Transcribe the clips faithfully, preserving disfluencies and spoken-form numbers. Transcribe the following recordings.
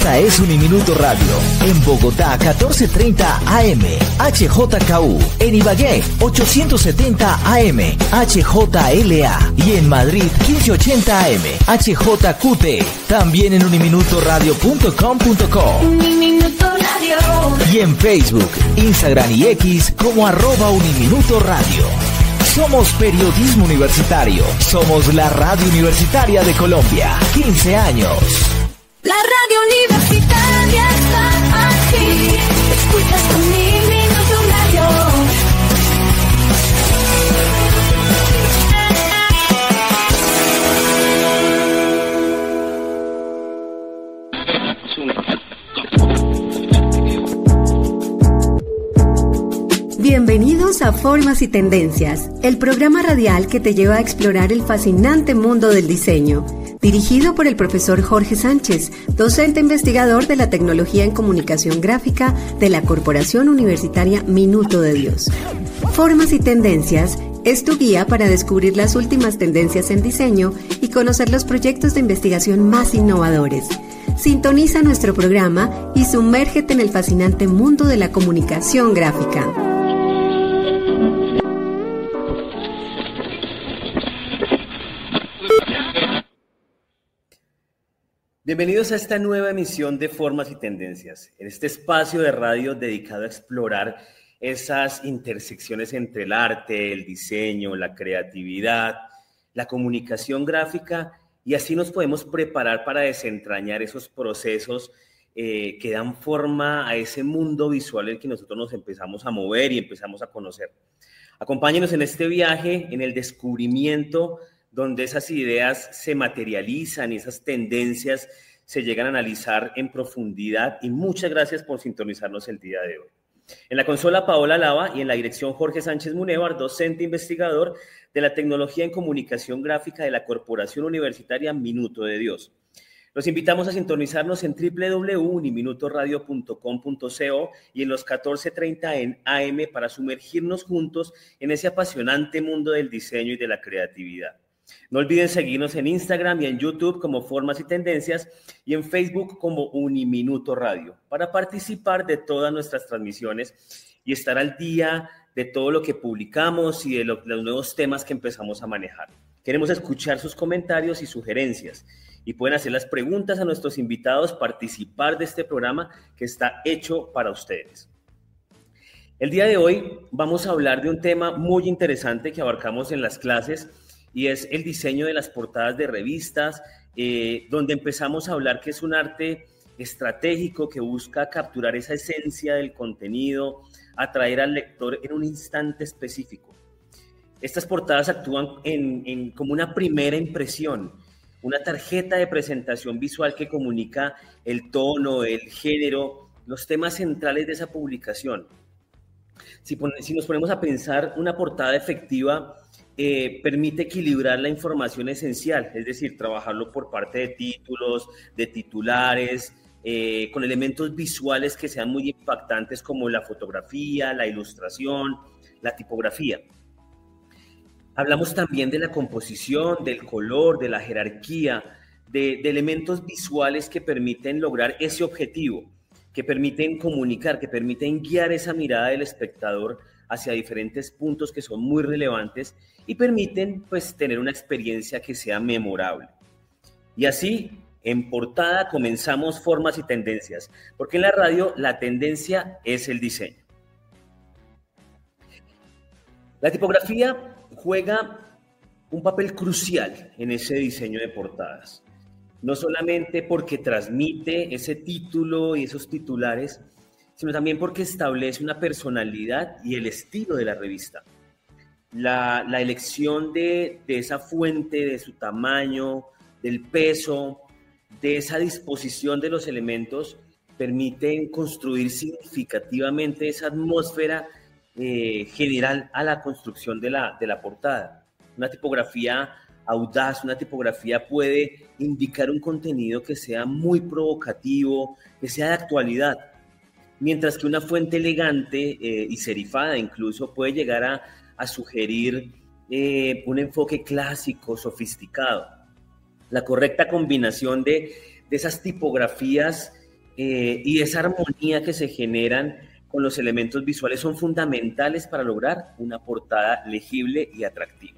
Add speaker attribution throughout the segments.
Speaker 1: Esta es Uniminuto Radio. En Bogotá, catorce treinta A M, H J K U. En Ibagué, ochocientos setenta A M, H J L A. Y en Madrid, quince ochenta A M, H J Q T. También en uniminuto radio punto com punto co.
Speaker 2: Uniminuto Radio.
Speaker 1: Y en Facebook, Instagram y X como arroba Uniminuto Radio. Somos periodismo universitario. Somos la radio universitaria de Colombia. quince años.
Speaker 2: La radio universitaria está aquí. Escuchas Uniminuto Radio.
Speaker 3: Bienvenidos a Formas y Tendencias, el programa radial que te lleva a explorar el fascinante mundo del diseño. Dirigido por el profesor Jorge Sánchez, docente investigador de la Tecnología en Comunicación Gráfica de la Corporación Universitaria Minuto de Dios. Formas y Tendencias es tu guía para descubrir las últimas tendencias en diseño y conocer los proyectos de investigación más innovadores. Sintoniza nuestro programa y sumérgete en el fascinante mundo de la comunicación gráfica.
Speaker 4: Bienvenidos a esta nueva emisión de Formas y Tendencias, en este espacio de radio dedicado a explorar esas intersecciones entre el arte, el diseño, la creatividad, la comunicación gráfica, y así nos podemos preparar para desentrañar esos procesos eh, que dan forma a ese mundo visual en el que nosotros nos empezamos a mover y empezamos a conocer. Acompáñenos en este viaje, en el descubrimiento donde esas ideas se materializan y esas tendencias se llegan a analizar en profundidad, y muchas gracias por sintonizarnos el día de hoy. En la consola Paola Lava y en la dirección Jorge Sánchez Munévar, docente investigador de la Tecnología en Comunicación Gráfica de la Corporación Universitaria Minuto de Dios. Los invitamos a sintonizarnos en doble u doble u doble u punto uniminuto radio punto com punto co y en los catorce treinta en A M para sumergirnos juntos en ese apasionante mundo del diseño y de la creatividad. No olviden seguirnos en Instagram y en YouTube como Formas y Tendencias y en Facebook como Uniminuto Radio para participar de todas nuestras transmisiones y estar al día de todo lo que publicamos y de lo, los nuevos temas que empezamos a manejar. Queremos escuchar sus comentarios y sugerencias y pueden hacer las preguntas a nuestros invitados, participar de este programa que está hecho para ustedes. El día de hoy vamos a hablar de un tema muy interesante que abarcamos en las clases, y es el diseño de las portadas de revistas, eh, donde empezamos a hablar que es un arte estratégico que busca capturar esa esencia del contenido, atraer al lector en un instante específico. Estas portadas actúan en, en, como una primera impresión, una tarjeta de presentación visual que comunica el tono, el género, los temas centrales de esa publicación. Si, pon, si nos ponemos a pensar, una portada efectiva Eh, permite equilibrar la información esencial, es decir, trabajarlo por parte de títulos, de titulares, eh, con elementos visuales que sean muy impactantes como la fotografía, la ilustración, la tipografía. Hablamos también de la composición, del color, de la jerarquía, de, de elementos visuales que permiten lograr ese objetivo, que permiten comunicar, que permiten guiar esa mirada del espectador hacia diferentes puntos que son muy relevantes y permiten pues tener una experiencia que sea memorable. Y así, en portada comenzamos Formas y Tendencias, porque en la radio la tendencia es el diseño. La tipografía juega un papel crucial en ese diseño de portadas, no solamente porque transmite ese título y esos titulares, sino también porque establece una personalidad y el estilo de la revista. La, la elección de, de esa fuente, de su tamaño, del peso, de esa disposición de los elementos, permiten construir significativamente esa atmósfera eh, general a la construcción de la, de la portada. Una tipografía audaz, una tipografía puede indicar un contenido que sea muy provocativo, que sea de actualidad, mientras que una fuente elegante eh, y serifada incluso puede llegar a, a sugerir eh, un enfoque clásico, sofisticado. La correcta combinación de, de esas tipografías eh, y esa armonía que se generan con los elementos visuales son fundamentales para lograr una portada legible y atractiva.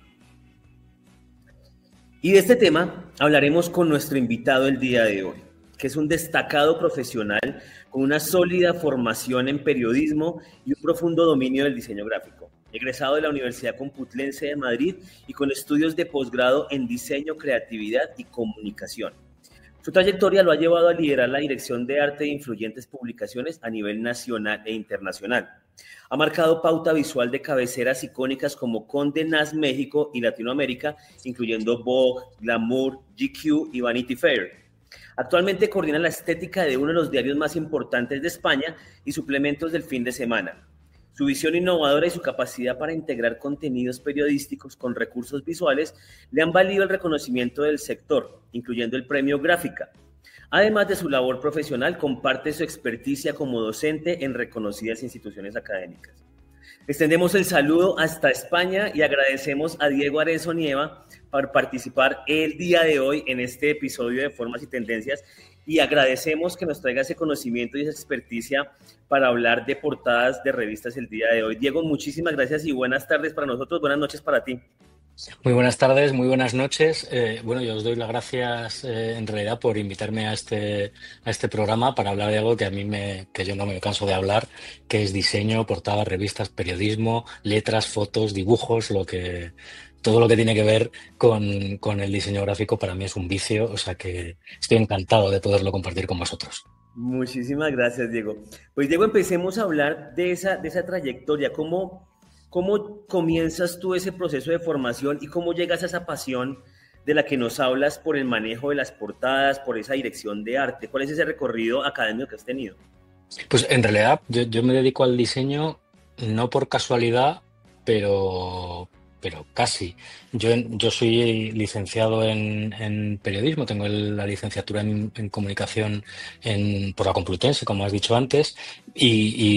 Speaker 4: Y de este tema hablaremos con nuestro invitado el día de hoy, que es un destacado profesional con una sólida formación en periodismo y un profundo dominio del diseño gráfico. Egresado de la Universidad Complutense de Madrid y con estudios de posgrado en diseño, creatividad y comunicación. Su trayectoria lo ha llevado a liderar la dirección de arte de influyentes publicaciones a nivel nacional e internacional. Ha marcado pauta visual de cabeceras icónicas como Condé Nast México y Latinoamérica, incluyendo Vogue, Glamour, G Q y Vanity Fair. Actualmente coordina la estética de uno de los diarios más importantes de España y suplementos del fin de semana. Su visión innovadora y su capacidad para integrar contenidos periodísticos con recursos visuales le han valido el reconocimiento del sector, incluyendo el premio Gráfica. Además de su labor profesional, comparte su experticia como docente en reconocidas instituciones académicas. Extendemos el saludo hasta España y agradecemos a Diego Arezo Nieva por participar el día de hoy en este episodio de Formas y Tendencias, y agradecemos que nos traiga ese conocimiento y esa experticia para hablar de portadas de revistas el día de hoy. Diego, muchísimas gracias y buenas tardes para nosotros, buenas noches para ti.
Speaker 5: Muy buenas tardes, muy buenas noches. Eh, bueno, yo os doy las gracias eh, en realidad por invitarme a este, a este programa para hablar de algo que a mí me, que yo no me canso de hablar, que es diseño, portadas, revistas, periodismo, letras, fotos, dibujos, lo que, todo lo que tiene que ver con, con el diseño gráfico para mí es un vicio, o sea que estoy encantado de poderlo compartir con vosotros.
Speaker 4: Muchísimas gracias, Diego. Pues Diego, empecemos a hablar de esa, de esa trayectoria, cómo... ¿Cómo comienzas tú ese proceso de formación y cómo llegas a esa pasión de la que nos hablas por el manejo de las portadas, por esa dirección de arte? ¿Cuál es ese recorrido académico que has tenido?
Speaker 5: Pues en realidad yo, yo me dedico al diseño no por casualidad, pero, pero casi. Yo, yo soy licenciado en, en periodismo, tengo el- la licenciatura en, en comunicación en, por la Complutense, como has dicho antes, y,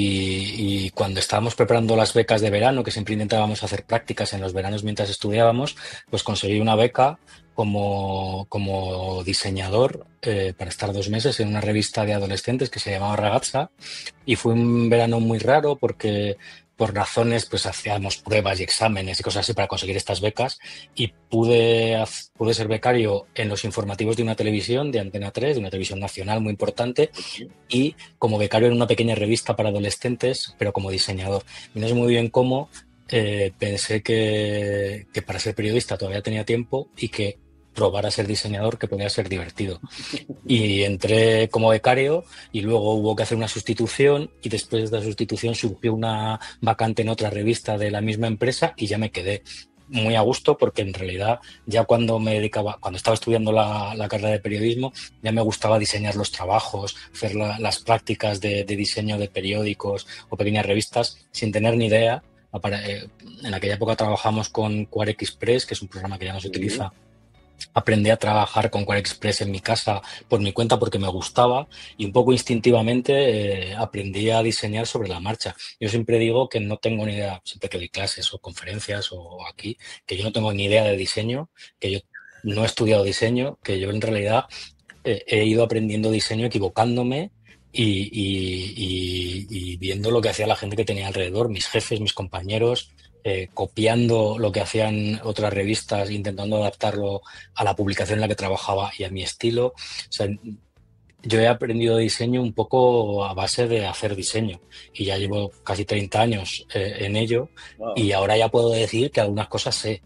Speaker 5: y- y cuando estábamos preparando las becas de verano, que siempre intentábamos hacer prácticas en los veranos mientras estudiábamos, pues conseguí una beca como, como diseñador eh, para estar dos meses en una revista de adolescentes que se llamaba Ragazza, y fue un verano muy raro porque por razones, pues hacíamos pruebas y exámenes y cosas así para conseguir estas becas, y pude, haz- pude ser becario en los informativos de una televisión, de Antena tres, de una televisión nacional muy importante, y como becario en una pequeña revista para adolescentes, pero como diseñador. Y no sé muy bien cómo, eh, pensé que, que para ser periodista todavía tenía tiempo y que probar a ser diseñador, que podía ser divertido. Y entré como becario y luego hubo que hacer una sustitución, y después de la sustitución surgió una vacante en otra revista de la misma empresa y ya me quedé muy a gusto, porque en realidad ya cuando me dedicaba, cuando estaba estudiando la, la carrera de periodismo, ya me gustaba diseñar los trabajos, hacer la- las prácticas de, de diseño de periódicos o pequeñas revistas sin tener ni idea. Apare- eh, En aquella época trabajamos con QuareXpress, que es un programa que ya no se
Speaker 4: Sí.
Speaker 5: utiliza. Aprendí a trabajar con QuareXpress en mi casa por mi cuenta porque me gustaba, y un poco instintivamente eh, aprendí a diseñar sobre la marcha. Yo siempre digo que no tengo ni idea, siempre que doy clases o conferencias o aquí, que yo no tengo ni idea de diseño, que yo no he estudiado diseño, que yo en realidad eh, he ido aprendiendo diseño equivocándome y, y- y- y viendo lo que hacía la gente que tenía alrededor, mis jefes, mis compañeros, eh, copiando lo que hacían otras revistas, intentando adaptarlo a la publicación en la que trabajaba y a mi estilo. O sea, yo he aprendido diseño un poco a base de hacer diseño, y ya llevo casi treinta años eh, en ello,
Speaker 4: Wow.
Speaker 5: y ahora ya puedo decir que algunas cosas sé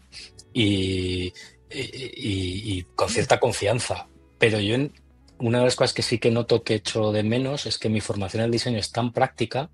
Speaker 5: y, y- y- y con cierta confianza. Pero yo, en- una de las cosas que sí que noto que echo de menos es que mi formación en el diseño es tan práctica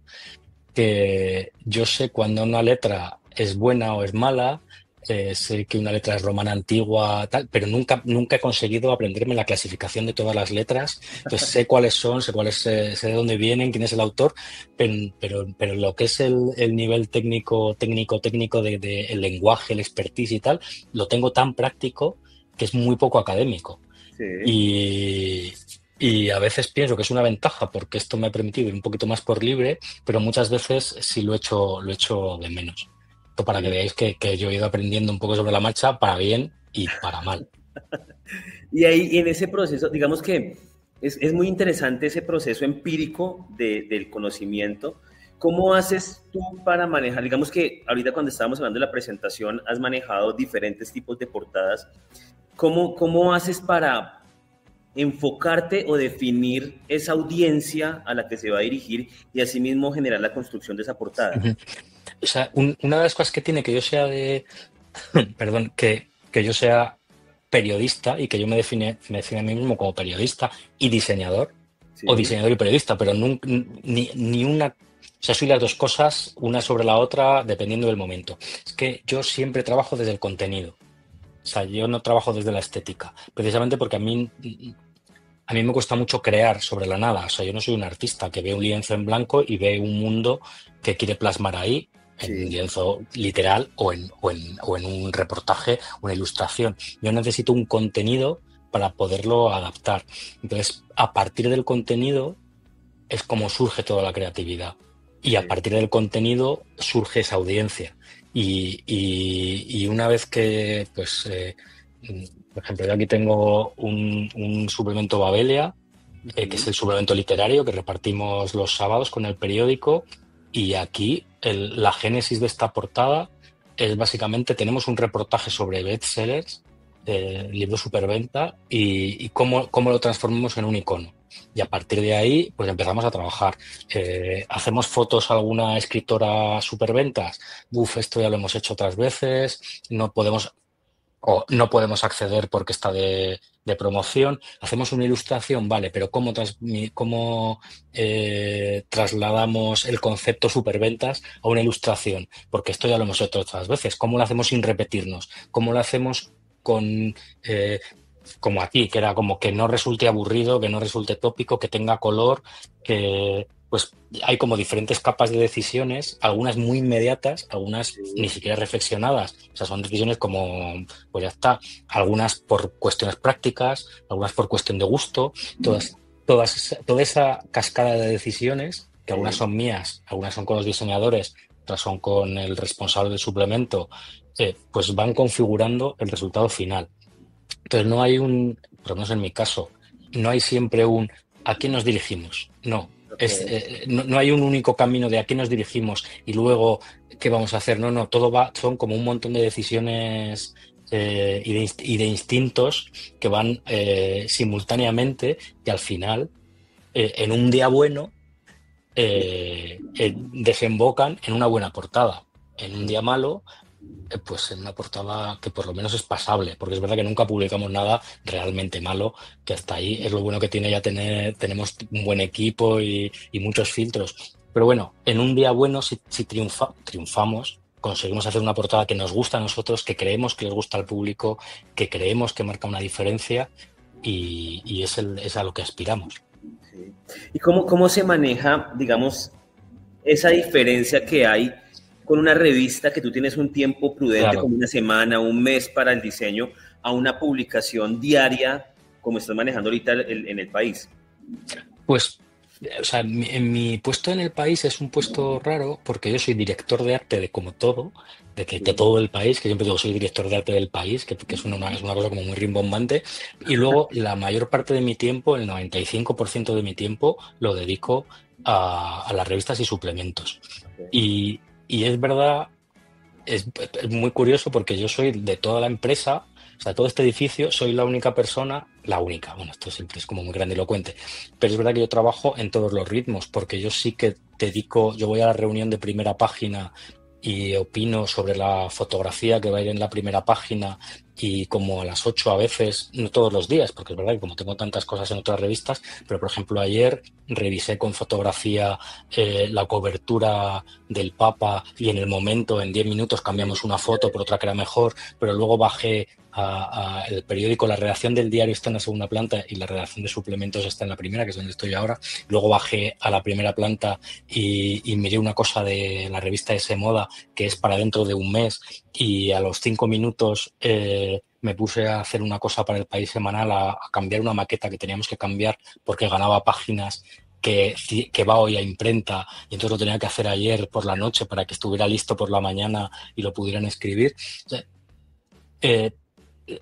Speaker 5: que yo sé cuando una letra es buena o es mala, eh, sé que una letra es romana antigua, tal, pero nunca, nunca he conseguido aprenderme la clasificación de todas las letras. Entonces sé cuáles son, sé cuáles, eh, sé de dónde vienen, quién es el autor, pero, pero, pero lo que es el, el nivel técnico, técnico, técnico de, de el lenguaje, el expertise y tal, lo tengo tan práctico que es muy poco académico.
Speaker 4: Sí.
Speaker 5: Y, y a veces pienso que es una ventaja porque esto me ha permitido ir un poquito más por libre, pero muchas veces sí lo echo, lo echo de menos. Esto para que
Speaker 4: Sí.
Speaker 5: veáis que, que yo he ido aprendiendo un poco sobre la marcha, para bien y para mal.
Speaker 4: Y ahí, en ese proceso, digamos que Es, es muy interesante ese proceso empírico de, del conocimiento. ¿Cómo haces tú para manejar? Digamos que ahorita cuando estábamos hablando de la presentación, has manejado diferentes tipos de portadas. ¿Cómo, cómo haces para enfocarte o definir esa audiencia a la que se va a dirigir y asimismo generar la construcción de esa portada?
Speaker 5: Uh-huh. O sea, un, una de las cosas que tiene que yo sea de... perdón, que, que yo sea periodista y que yo me define, me define a mí mismo como periodista y diseñador, sí. o diseñador y periodista, pero nunca, ni, ni una... O sea, soy las dos cosas, una sobre la otra, dependiendo del momento. Es que yo siempre trabajo desde el contenido. O sea, yo no trabajo desde la estética, precisamente porque a mí, a mí me cuesta mucho crear sobre la nada. O sea, yo no soy un artista que ve un lienzo en blanco y ve un mundo que quiere plasmar ahí, en sí. un lienzo literal o en, o, en, o en un reportaje, una ilustración. Yo necesito un contenido para poderlo adaptar. Entonces, a partir del contenido es como surge toda la creatividad. Y a partir del contenido surge esa audiencia. Y, y, y una vez que, pues, eh, por ejemplo, yo aquí tengo un, un suplemento Babelia, eh, que es el suplemento literario que repartimos los sábados con el periódico. Y aquí el, la génesis de esta portada es básicamente, tenemos un reportaje sobre bestsellers, eh, libro superventa, y, y cómo, cómo lo transformamos en un icono. Y a partir de ahí, pues empezamos a trabajar. Eh, hacemos fotos a alguna escritora superventas. Uf, esto ya lo hemos hecho otras veces. No podemos, o no podemos acceder porque está de, de promoción. Hacemos una ilustración, vale, pero ¿cómo, tras, cómo eh, trasladamos el concepto superventas a una ilustración? Porque esto ya lo hemos hecho otras veces. ¿Cómo lo hacemos sin repetirnos? ¿Cómo lo hacemos con... Eh, como aquí, que era como que no resulte aburrido, que no resulte tópico, que tenga color, que pues hay como diferentes capas de decisiones, algunas muy inmediatas, algunas ni siquiera reflexionadas. O sea, son decisiones como, pues ya está, algunas por cuestiones prácticas, algunas por cuestión de gusto, todas, todas, toda esa cascada de decisiones, que algunas son mías, algunas son con los diseñadores, otras son con el responsable del suplemento, eh, pues van configurando el resultado final. Entonces no hay un, por lo menos en mi caso, no hay siempre un ¿a quién nos dirigimos? No, okay. es, eh, no, no hay un único camino de a quién nos dirigimos y luego qué vamos a hacer. No, no, todo va, son como un montón de decisiones eh, y, de, y de instintos que van eh, simultáneamente y al final, eh, en un día bueno, eh, eh, desembocan en una buena portada. En un día malo, pues en una portada que por lo menos es pasable, porque es verdad que nunca publicamos nada realmente malo, que hasta ahí es lo bueno que tiene ya tener, tenemos un buen equipo y, y muchos filtros. Pero bueno, en un día bueno, si, si triunfa, triunfamos, conseguimos hacer una portada que nos gusta a nosotros, que creemos que les gusta al público, que creemos que marca una diferencia y, y es, el, es a lo que aspiramos.
Speaker 4: Sí. ¿Y cómo, cómo se maneja, digamos, esa diferencia que hay con una revista que tú tienes un tiempo prudente, claro, como una semana, un mes para el diseño, a una publicación diaria como estás manejando ahorita el, en el país?
Speaker 5: Pues, o sea, mi, en mi puesto en el país es un puesto raro porque yo soy director de arte de como todo, de, que, de todo el país, que siempre digo soy director de arte del país, que, que es, una, es una cosa como muy rimbombante, y luego la mayor parte de mi tiempo, el noventa y cinco por ciento de mi tiempo, lo dedico a, a las revistas y suplementos. Y Y es verdad, es, es muy curioso porque yo soy de toda la empresa, o sea, todo este edificio, soy la única persona, la única, bueno, esto siempre es como muy grandilocuente, pero es verdad que yo trabajo en todos los ritmos, porque yo sí que dedico, yo voy a la reunión de primera página y opino sobre la fotografía que va a ir en la primera página y como a las ocho a veces, no todos los días, porque es verdad que como tengo tantas cosas en otras revistas, pero por ejemplo ayer revisé con fotografía eh, la cobertura del Papa y en el momento, en diez minutos cambiamos una foto por otra que era mejor, pero luego bajé a, a el periódico, la redacción del diario está en la segunda planta y la redacción de suplementos está en la primera, que es donde estoy ahora. Luego bajé a la primera planta y, y miré una cosa de la revista S Moda que es para dentro de un mes y a los cinco minutos eh, me puse a hacer una cosa para el País Semanal, a, a cambiar una maqueta que teníamos que cambiar porque ganaba páginas que, que va hoy a imprenta y entonces lo tenía que hacer ayer por la noche para que estuviera listo por la mañana y lo pudieran escribir. O sea, eh,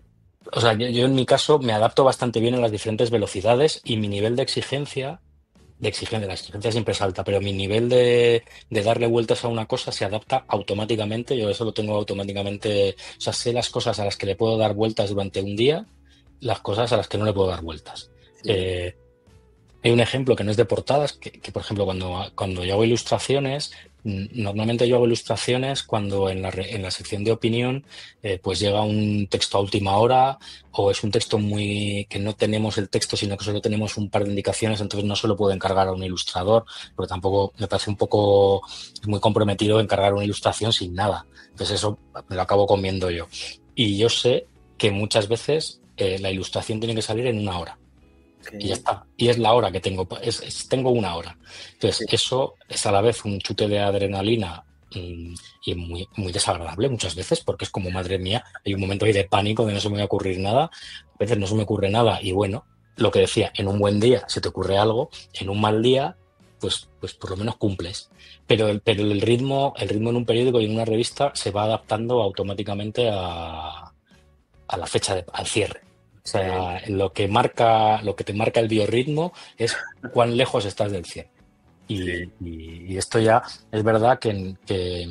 Speaker 5: O sea, yo, yo en mi caso me adapto bastante bien a las diferentes velocidades y mi nivel de exigencia, de exigencia, la exigencia siempre es alta, pero mi nivel de, de darle vueltas a una cosa se adapta automáticamente. Yo eso lo tengo automáticamente, o sea, sé las cosas a las que le puedo dar vueltas durante un día, las cosas a las que no le puedo dar vueltas.
Speaker 4: Sí.
Speaker 5: Eh, Hay un ejemplo que no es de portadas, que, que, por ejemplo, cuando, cuando yo hago ilustraciones, mm, normalmente yo hago ilustraciones cuando en la, re- en la sección de opinión eh, pues llega un texto a última hora o es un texto muy que no tenemos el texto, sino que solo tenemos un par de indicaciones, entonces no se lo puedo encargar a un ilustrador, porque tampoco me parece un poco muy comprometido encargar una ilustración sin nada. Entonces eso me lo acabo comiendo yo. Y yo sé que muchas veces eh, la ilustración tiene que salir en una hora. Y ya
Speaker 4: Ok.
Speaker 5: está. Y es la hora que tengo. Es, es- tengo una hora.
Speaker 4: Sí.
Speaker 5: Entonces, eso es a la vez un chute de adrenalina mm, y muy, muy desagradable muchas veces, porque es como, madre mía, hay un momento ahí de pánico de no se me va a ocurrir nada. A veces no se me ocurre nada. Y bueno, lo que decía, en un buen día se te ocurre algo, en un mal día, pues, pues por lo menos cumples. Pero, el- pero el ritmo, el ritmo en un periódico y en una revista se va adaptando automáticamente a, a la fecha de, al cierre. O
Speaker 4: Ok.
Speaker 5: sea, lo que marca, lo que te marca el biorritmo es cuán lejos estás del cierre. Y,
Speaker 4: Sí,
Speaker 5: y- y esto ya es verdad que en, que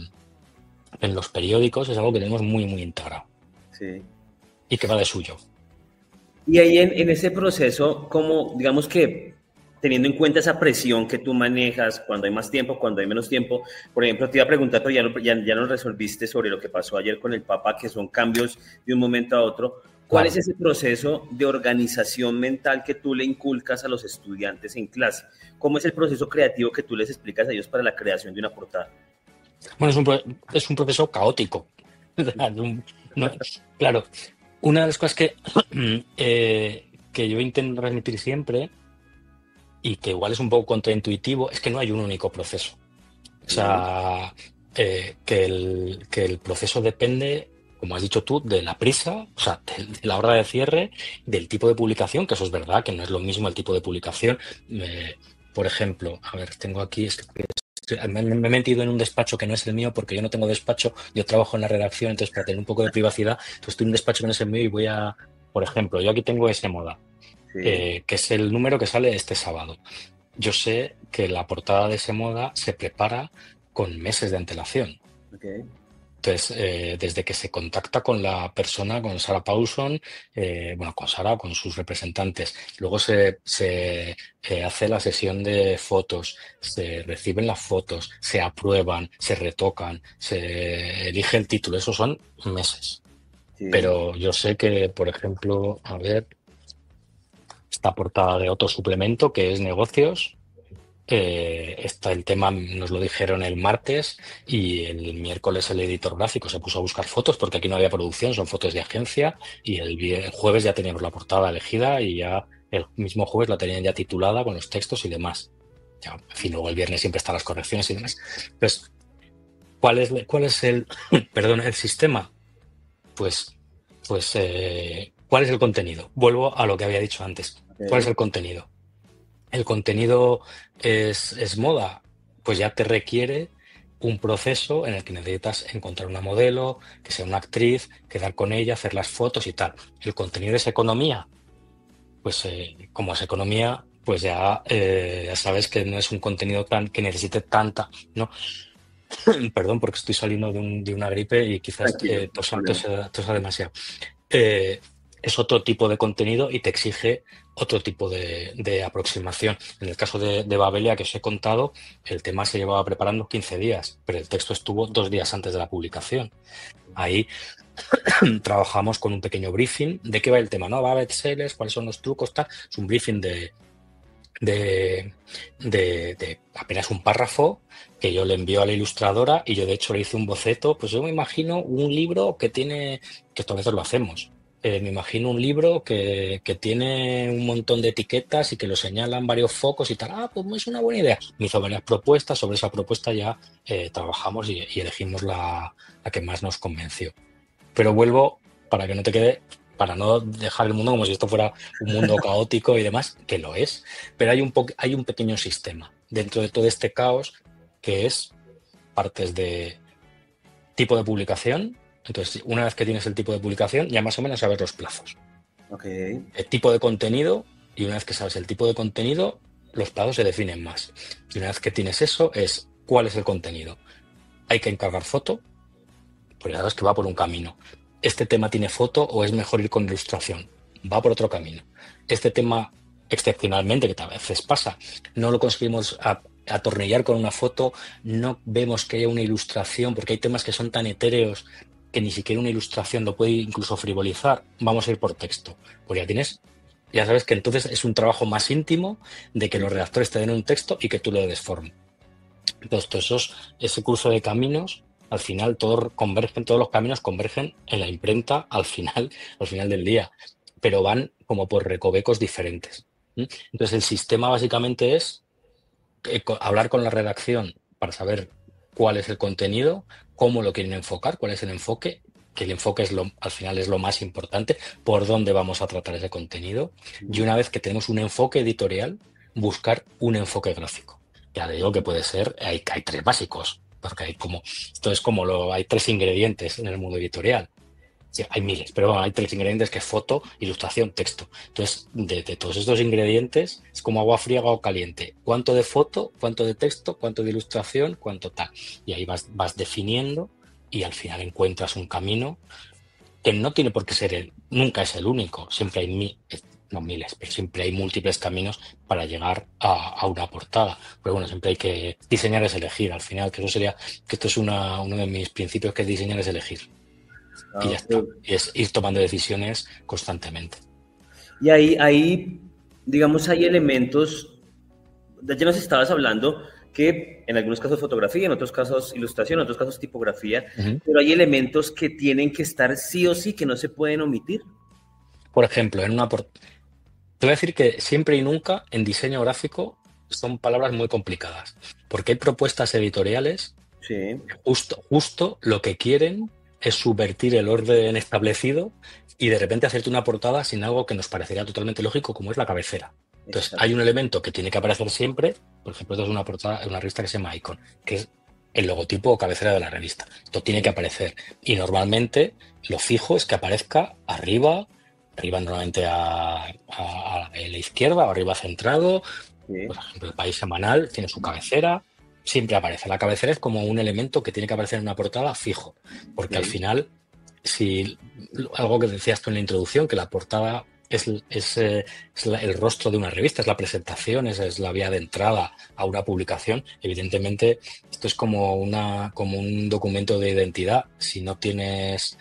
Speaker 5: en los periódicos es algo que tenemos muy, muy integrado
Speaker 4: sí.
Speaker 5: y que va de suyo.
Speaker 4: Y ahí en, en ese proceso, como digamos que teniendo en cuenta esa presión que tú manejas, cuando hay más tiempo, cuando hay menos tiempo, por ejemplo, te iba a preguntar, pero ya, lo- ya, ya nos resolviste sobre lo que pasó ayer con el Papa, que son cambios de un momento a otro. ¿Cuál es
Speaker 5: Claro.
Speaker 4: ese proceso de organización mental que tú le inculcas a los estudiantes en clase? ¿Cómo es el proceso creativo que tú les explicas a ellos para la creación de una portada?
Speaker 5: Bueno, es un, pro- es un proceso caótico. Es un- no- claro, una de las cosas que, eh, que yo intento transmitir siempre y que igual es un poco contraintuitivo es que no hay un único proceso. O
Speaker 4: Sí,
Speaker 5: sea, eh, que, el, que el proceso depende, como has dicho tú, de la prisa, o sea, de, de la hora de cierre, del tipo de publicación, que eso es verdad, que no es lo mismo el tipo de publicación. Eh, por ejemplo, a ver, tengo aquí, es que estoy- me, me he metido en un despacho que no es el mío porque yo no tengo despacho, yo trabajo en la redacción, entonces para tener un poco de privacidad, pues estoy en un despacho que no es el mío y voy a, por ejemplo, yo aquí tengo ese moda,
Speaker 4: sí,
Speaker 5: eh, que es el número que sale este sábado. Yo sé que la portada de ese moda se prepara con meses de antelación.
Speaker 4: ok,
Speaker 5: Entonces, eh, desde que se contacta con la persona, con Sarah Paulson, eh, bueno, con Sarah, con sus representantes, luego se, se eh, hace la sesión de fotos, se reciben las fotos, se aprueban, se retocan, se elige el título, esos son meses.
Speaker 4: sí,
Speaker 5: Pero yo sé que, por ejemplo, a ver, esta portada de otro suplemento que es negocios. Eh, está el tema, nos lo dijeron el martes y el miércoles el editor gráfico se puso a buscar fotos porque aquí no había producción, son fotos de agencia y el, vie- el jueves ya teníamos la portada elegida y ya el mismo jueves la tenían ya titulada con los textos y demás. Ya, en fin, luego el viernes siempre están las correcciones y demás. Entonces, ¿cuál es, cuál es el, perdón, el sistema? Pues, pues eh, ¿cuál es el contenido? Vuelvo a lo que había dicho antes. ¿Cuál es
Speaker 4: ok,
Speaker 5: el contenido? El contenido es, es moda, pues ya te requiere un proceso en el que necesitas encontrar una modelo, que sea una actriz, quedar con ella, hacer las fotos y tal. El contenido es economía, pues eh, como es economía, pues ya, eh, ya sabes que no es un contenido tan que necesite tanta, ¿no? Perdón, porque estoy saliendo de, un- de una gripe y quizás
Speaker 4: tranquilo,
Speaker 5: eh,
Speaker 4: no hay
Speaker 5: tosa,
Speaker 4: problema.
Speaker 5: tosa- tosa demasiado. Eh, es otro tipo de contenido y te exige otro tipo de, de aproximación. En el caso de, de Babelia que os he contado, el tema se llevaba preparando quince días, pero el texto estuvo dos días antes de la publicación. Ahí trabajamos con un pequeño briefing de qué va el tema, ¿no? Va a bestsellers, cuáles son los trucos, tal. Es un briefing de, de, de, de apenas un párrafo que yo le envío a la ilustradora y yo de hecho le hice un boceto, pues yo me imagino un libro que tiene, que esto a veces lo hacemos, eh, me imagino un libro que, que tiene un montón de etiquetas y que lo señalan varios focos y tal, ah, pues es una buena idea. Me hizo varias propuestas, sobre esa propuesta ya eh, trabajamos y, y elegimos la, la que más nos convenció. Pero vuelvo para que no te quede, para no dejar el mundo como si esto fuera un mundo caótico y demás, que lo es, pero hay un, po hay un pequeño sistema dentro de todo este caos que es partes de tipo de publicación, Entonces, una vez que tienes el tipo de publicación, ya más o menos sabes los plazos.
Speaker 4: Okay.
Speaker 5: El tipo de contenido, y una vez que sabes el tipo de contenido, los plazos se definen más. Y una vez que tienes eso, es cuál es el contenido. Hay que encargar foto, pues ya sabes que va por un camino. Este tema tiene foto o es mejor ir con ilustración. Va por otro camino. Este tema, excepcionalmente, que a veces pasa, no lo conseguimos a- atornillar con una foto, no vemos que haya una ilustración, porque hay temas que son tan etéreos que ni siquiera una ilustración lo puede incluso frivolizar. Vamos a ir por texto. Pues ya tienes, ya sabes que entonces es un trabajo más íntimo de que los redactores te den un texto y que tú le des forma. Entonces, todos esos, ese curso de caminos, al final todos convergen, todos los caminos convergen en la imprenta al final, al final del día, pero van como por recovecos diferentes. ¿Mm? Entonces, el sistema básicamente es eh, co- hablar con la redacción para saber cuál es el contenido, cómo lo quieren enfocar, cuál es el enfoque, que el enfoque es lo, al final es lo más importante, por dónde vamos a tratar ese contenido. Y una vez que tenemos un enfoque editorial, buscar un enfoque gráfico. Ya digo que puede ser, hay, hay tres básicos, porque hay como, esto es como lo, hay tres ingredientes en el mundo editorial. Sí, hay miles, pero bueno, hay tres ingredientes que es foto, ilustración, texto. Entonces, de, de todos estos ingredientes, es como agua fría, agua caliente. ¿Cuánto de foto, cuánto de texto, cuánto de ilustración, cuánto tal? Y ahí vas, vas definiendo y al final encuentras un camino que no tiene por qué ser el, nunca es el único. Siempre hay mi, no miles, pero siempre hay múltiples caminos para llegar a, a una portada. Pero bueno, siempre hay que diseñar es elegir. Al final, que eso sería, que esto es una, uno de mis principios, que es diseñar es elegir. Y
Speaker 4: Ah,
Speaker 5: ya está.
Speaker 4: ok.
Speaker 5: Y es ir tomando decisiones constantemente.
Speaker 4: Y ahí, ahí, digamos, hay elementos, ya nos estabas hablando que en algunos casos fotografía, en otros casos ilustración, en otros casos tipografía,
Speaker 5: Ujú.
Speaker 4: pero hay elementos que tienen que estar sí o sí, que no se pueden omitir.
Speaker 5: Por ejemplo, en una por- te voy a decir que siempre y nunca en diseño gráfico son palabras muy complicadas, porque hay propuestas editoriales
Speaker 4: Sí,
Speaker 5: que justo, justo lo que quieren es subvertir el orden establecido y de repente hacerte una portada sin algo que nos parecería totalmente lógico, como es la cabecera. Entonces,
Speaker 4: exacto.
Speaker 5: hay un elemento que tiene que aparecer siempre. Por ejemplo, esto es una portada de una revista que se llama Icon, que es el logotipo o cabecera de la revista. Esto tiene que aparecer. Y normalmente lo fijo es que aparezca arriba, arriba normalmente a, a- a la izquierda o arriba centrado.
Speaker 4: Sí,
Speaker 5: Por ejemplo, el País Semanal tiene su cabecera. Siempre aparece. La cabecera es como un elemento que tiene que aparecer en una portada fijo. Porque al
Speaker 4: sí,
Speaker 5: final, si algo que decías tú en la introducción, que la portada es, es, eh, es la- el rostro de una revista, es la presentación, es, es la vía de entrada a una publicación. Evidentemente, esto es como, una, como un documento de identidad. Si no tienes,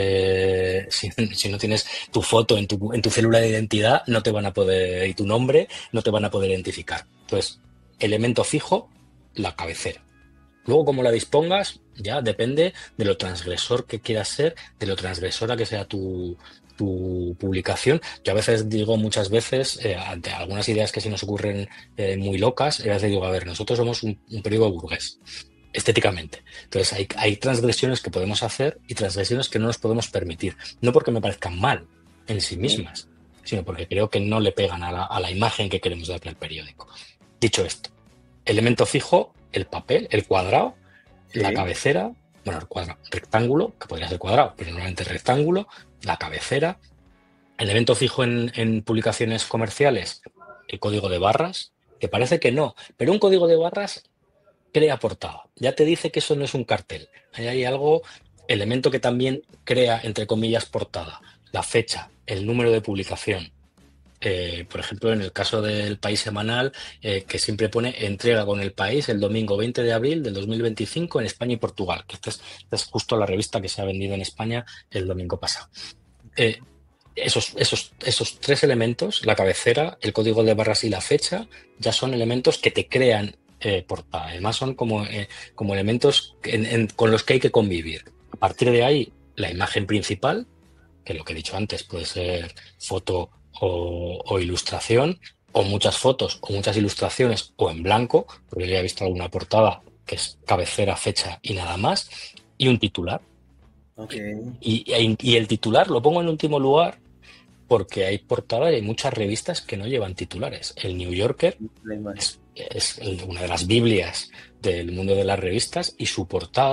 Speaker 5: eh, si, si no tienes tu foto en tu, en tu célula de identidad, no te van a poder, y tu nombre, no te van a poder identificar. Entonces, elemento fijo, la cabecera. Luego, como la dispongas, ya depende de lo transgresor que quieras ser, de lo transgresora que sea tu, tu publicación. Yo a veces digo, muchas veces, eh, ante algunas ideas que se nos ocurren eh, muy locas, a veces digo, a ver, nosotros somos un, un periódico burgués, estéticamente. Entonces, hay, hay transgresiones que podemos hacer y transgresiones que no nos podemos permitir. No porque me parezcan mal en sí
Speaker 4: sí,
Speaker 5: mismas, sino porque creo que no le pegan a la, a la imagen que queremos darle al periódico. Dicho esto, elemento fijo, el papel, el cuadrado, la
Speaker 4: sí,
Speaker 5: cabecera, bueno, el cuadrado, rectángulo, que podría ser cuadrado, pero normalmente rectángulo, la cabecera, elemento fijo en, en publicaciones comerciales, el código de barras, que parece que no, pero un código de barras crea portada. Ya te dice que eso no es un cartel. Ahí hay algo, elemento que también crea, entre comillas, portada, la fecha, el número de publicación. Eh, por ejemplo, en el caso del País Semanal, eh, que siempre pone entrega con el País el domingo veinte de abril del dos mil veinticinco en España y Portugal, que esta es, esta es justo la revista que se ha vendido en España el domingo pasado. Eh, esos, esos, esos tres elementos, la cabecera, el código de barras y la fecha, ya son elementos que te crean eh, portada. Además, son como, eh, como elementos en- en- con los que hay que convivir. A partir de ahí, la imagen principal, que lo que he dicho antes puede ser foto o, o ilustración, o muchas fotos o muchas ilustraciones, o en blanco, porque yo ya he visto alguna portada que es cabecera, fecha y nada más, y un titular.
Speaker 4: ok,
Speaker 5: Y, y- y el titular lo pongo en último lugar porque hay portadas y hay muchas revistas que no llevan titulares. El New Yorker
Speaker 4: la imagen.
Speaker 5: es, es el- una de las Biblias del mundo de las revistas y su portada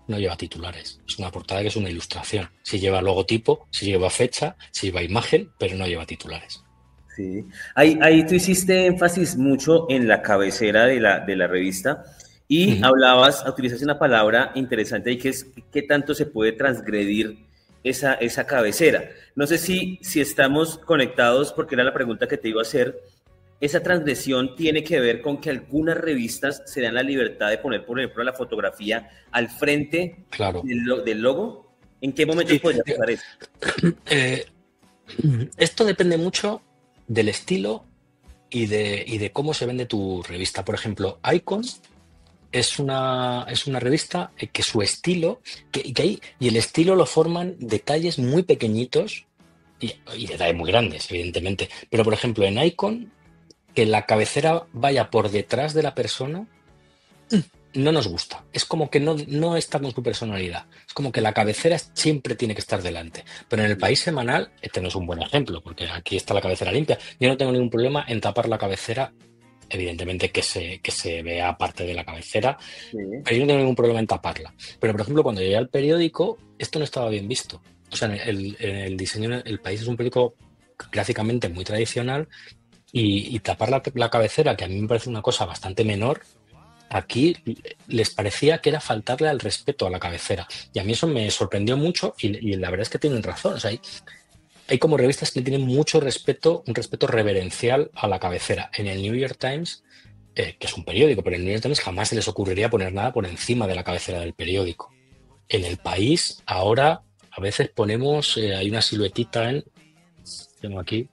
Speaker 5: no lleva titulares. Es una portada que es una ilustración. Si lleva logotipo, si lleva fecha, si lleva imagen, pero no lleva titulares.
Speaker 4: Sí. Ahí, ahí tú hiciste énfasis mucho en la cabecera de la, de la revista y
Speaker 5: Ujú.
Speaker 4: hablabas, utilizaste una palabra interesante ahí que es qué tanto se puede transgredir esa, esa cabecera. No sé si, si estamos conectados, porque era la pregunta que te iba a hacer. Esa transgresión tiene que ver con que algunas revistas se dan la libertad de poner, por ejemplo, la fotografía al frente
Speaker 5: Claro.
Speaker 4: del, lo- del logo. ¿En qué momentos
Speaker 5: Sí,
Speaker 4: podría
Speaker 5: eh,
Speaker 4: pasar eso?
Speaker 5: eh, esto depende mucho del estilo y de, y de cómo se vende tu revista. Por ejemplo, Icon es una, es una revista eh, que su estilo, que, que hay, y el estilo lo forman detalles muy pequeñitos y, y detalles muy grandes, evidentemente. Pero, por ejemplo, en Icon, que la cabecera vaya por detrás de la persona, no nos gusta. Es como que no, no está con su personalidad. Es como que la cabecera siempre tiene que estar delante. Pero en el País Semanal, este no es un buen ejemplo, porque aquí está la cabecera limpia. Yo no tengo ningún problema en tapar la cabecera, evidentemente que se, que se vea parte de la cabecera,
Speaker 4: Sí.
Speaker 5: pero yo no tengo ningún problema en taparla. Pero, por ejemplo, cuando llegué al periódico, esto no estaba bien visto. O sea, en el, en el diseño, El País es un periódico gráficamente muy tradicional y, y tapar la, la cabecera, que a mí me parece una cosa bastante menor, aquí les parecía que era faltarle al respeto a la cabecera. Y a mí eso me sorprendió mucho y, y la verdad es que tienen razón. O sea, hay, hay como revistas que le tienen mucho respeto, un respeto reverencial a la cabecera. En el New York Times, eh, que es un periódico, pero en el New York Times jamás se les ocurriría poner nada por encima de la cabecera del periódico. En El País, ahora a veces ponemos, eh, hay una siluetita en, tengo aquí,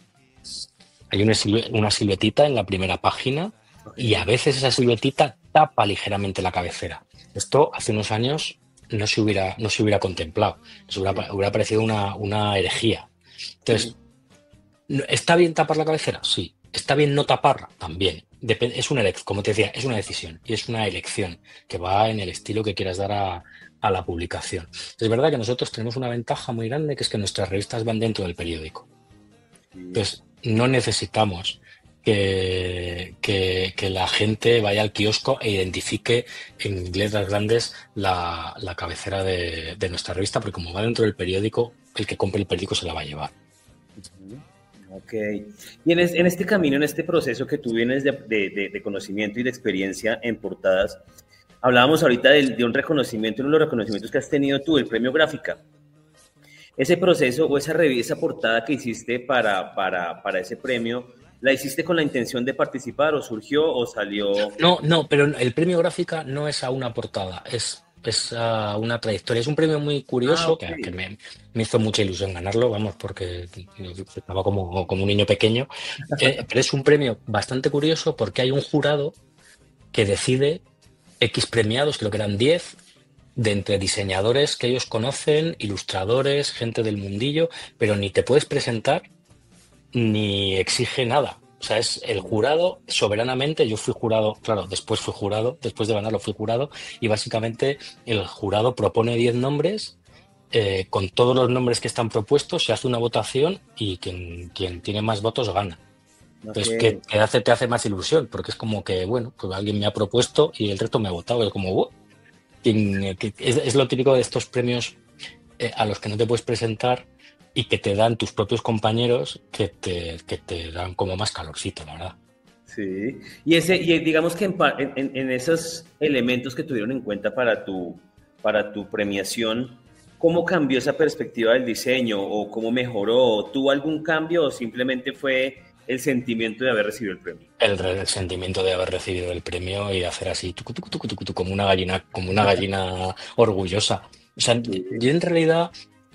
Speaker 5: hay una, silu- una siluetita en la primera página
Speaker 4: Ok.
Speaker 5: y a veces esa siluetita tapa ligeramente la cabecera. Esto hace unos años no se hubiera, no se hubiera contemplado, se hubiera, hubiera parecido una, una herejía. Entonces, ¿está bien tapar la cabecera? Sí. ¿Está bien no taparla? También. Dep- es una elec- como te decía, es una decisión y es una elección que va en el estilo que quieras dar a, a la publicación. Es verdad que nosotros tenemos una ventaja muy grande, que es que nuestras revistas van dentro del periódico. Entonces, no necesitamos que, que- que la gente vaya al kiosco e identifique en letras grandes la, la cabecera de, de nuestra revista, porque como va dentro del periódico, el que compre el periódico se la va a llevar.
Speaker 4: Ok. Y en, es- en este camino, en este proceso que tú vienes de, de- de- de conocimiento y de experiencia en portadas, hablábamos ahorita del- de, un reconocimiento, uno de los reconocimientos que has tenido tú, el premio Gráfica. Ese proceso o esa revista, esa portada que hiciste para, para, para ese premio, ¿la hiciste con la intención de participar o surgió o salió?
Speaker 5: No, no, pero el premio Gráfica no es a una portada, es, es a una trayectoria. Es un premio muy
Speaker 4: Ah,
Speaker 5: curioso
Speaker 4: ok.
Speaker 5: que, que me, me hizo mucha ilusión ganarlo, vamos, porque estaba como, como un niño pequeño. Eh, pero es un premio bastante curioso porque hay un jurado que decide X premiados, creo que eran diez, de entre diseñadores que ellos conocen, ilustradores, gente del mundillo, pero ni te puedes presentar ni exige nada. O sea, es el jurado soberanamente. Yo fui jurado, claro, después fui jurado, después de ganarlo fui jurado, y básicamente el jurado propone diez nombres. Eh, con todos los nombres que están propuestos, se hace una votación y quien, quien tiene más votos gana.
Speaker 4: Ok.
Speaker 5: Entonces, ¿qué te hace, te hace más ilusión? Porque es como que, bueno, pues alguien me ha propuesto y el resto me ha votado. Es como, "Uh", quien- que- es, es lo típico de estos premios eh, a los que no te puedes presentar y que te dan tus propios compañeros que te, que te dan como más calorcito, la verdad.
Speaker 4: Sí. Y, ese, y digamos que en, pa- en- en- en esos elementos que tuvieron en cuenta para tu, para tu premiación, ¿cómo cambió esa perspectiva del diseño o cómo mejoró? ¿Tuvo algún cambio o simplemente fue el sentimiento de haber recibido el premio?
Speaker 5: El, re- el sentimiento de haber recibido el premio y de hacer así tucu, tucu, tucu, tucu, tucu, como una gallina, como una gallina orgullosa. O sea, yo en realidad